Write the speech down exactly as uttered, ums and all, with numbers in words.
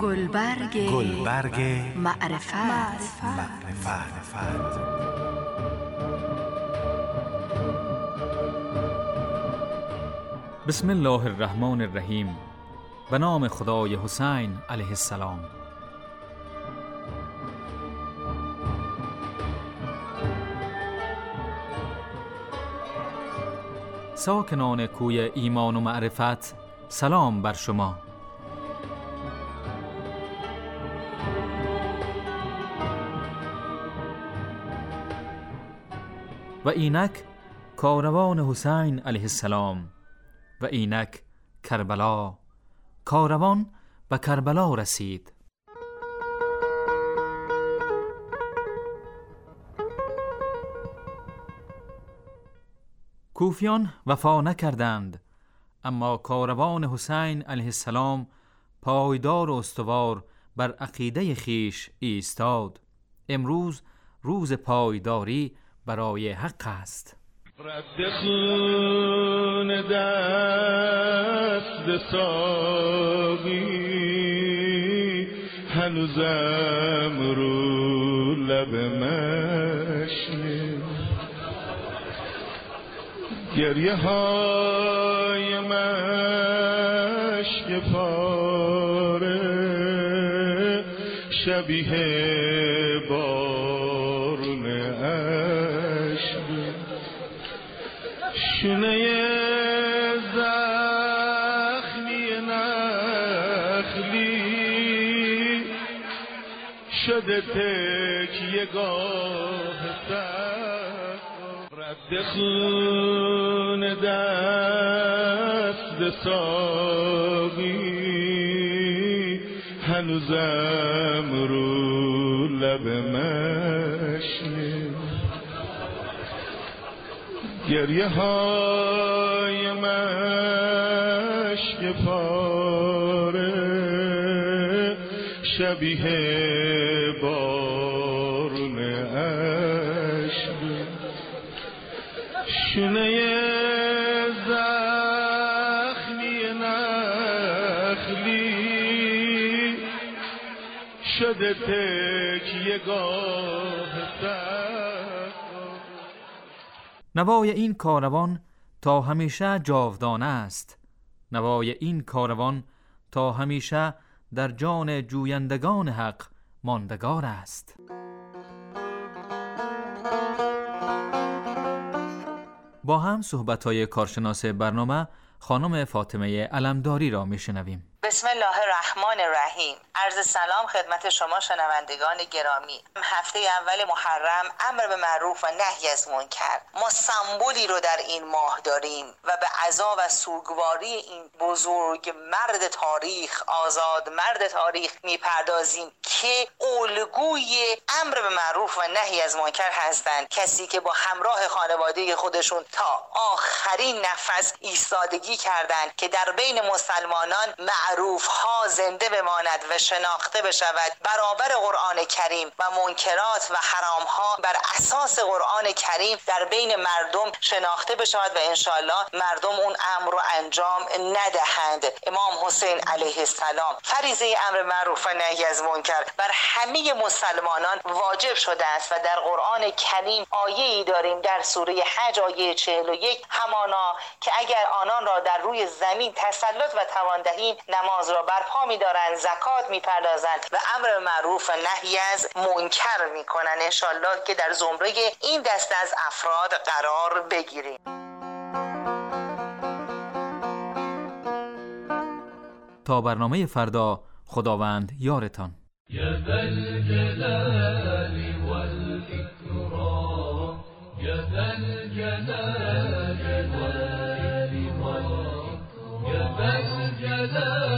گلبرگ گلبرگ معرفت, معرفت. معرفت. بسم الله الرحمن الرحیم. به نام خدای حسین علیه السلام. ساکنان کوی ایمان و معرفت، سلام بر شما. و اینک کاروان حسین علیه السلام، و اینک کربلا. کاروان به کربلا رسید. کوفیان وفا نکردند، اما کاروان حسین علیه السلام پایدار و استوار بر عقیده خیش ایستاد. امروز روز پایداری برای حق است. رد خون دست ساقی هنوزم رو لب مشنه، گریه های مشک پاره شبیه بارون عشق، شونه زخمی نخلی شده تکیه گاه سر، رد خون دست ساقی هنوزم رو لب مشنه، گریه های مشک پاره شبیه بارون عشق، شونه زخمی نخلی شده تکیه گاه سر. نوای این کاروان تا همیشه جاودانه است. نوای این کاروان تا همیشه در جان جویندگان حق ماندگار است. با هم صحبت‌های کارشناس برنامه خانم فاطمه علمداری را میشنویم. بسم الله الرحمن الرحیم. عرض سلام خدمت شما شنوندگان گرامی. هفته اول محرم امر به معروف و نهی از منکر. ما سمبولی رو در این ماه داریم و به عزا و سوگواری این بزرگ مرد تاریخ، آزاد مرد تاریخ میپردازیم که الگوی امر به معروف و نهی از منکر هستند. کسی که با همراه خانواده خودشون تا آخرین نفس ایستادگی کردند که در بین مسلمانان معروف ها زنده بماند و شناخته بشود، برابر قرآن کریم و منکرات و حرام ها بر اساس قرآن کریم در بین مردم شناخته بشود و انشاءالله مردم اون امر رو انجام ندهند. امام حسین علیه السلام فریضه امر معروف و نهی از منکر بر همه مسلمانان واجب شده است و در قرآن کریم آیه‌ای داریم در سوره حج آیه چهل و یک، همانا که اگر آنان را در روی زمین تسلط و توان دهیم نماز را برپا می‌دارند، زکات می‌پردازند و امر معروف و نهی از منکر می‌کنند. انشالله که در زمره این دسته از افراد قرار بگیریم. تا برنامه فردا، خداوند یارتان. یا ذا الجلال والإکرام، یا ذا الجلال والإکرام، یا ذا الجلال